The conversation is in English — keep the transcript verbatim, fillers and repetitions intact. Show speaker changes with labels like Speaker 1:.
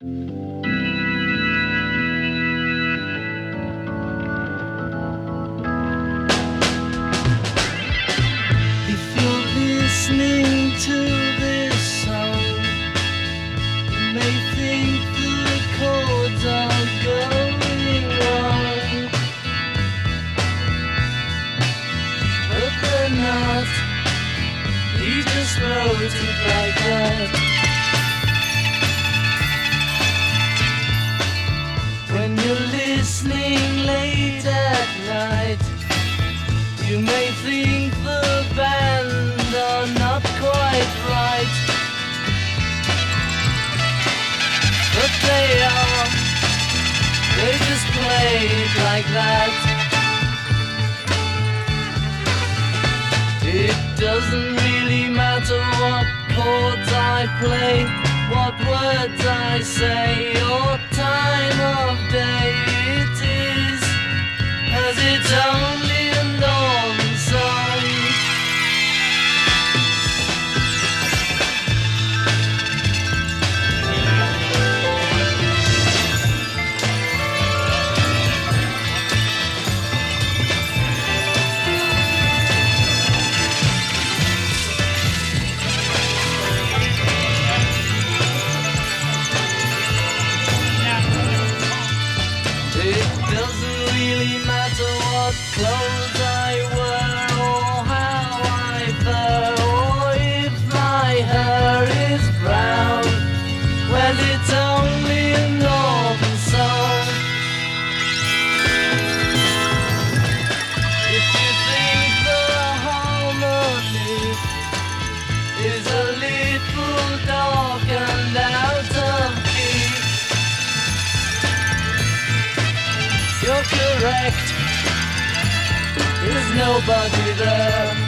Speaker 1: If you're listening to this song, you may think the chords are going wrong, but they're not. He just wrote it like that. When you're listening late at night, you may think the band are not quite right, but they are. They just play it like that. It doesn't really matter what chords I play, what words I say, or time of day it is, as it's only a normal song. Clothes I wear, or how I fur, or if my hair is brown. Well, it's only a normal song. If you think the harmony is a little dark and out of key, you're correct. There's nobody there.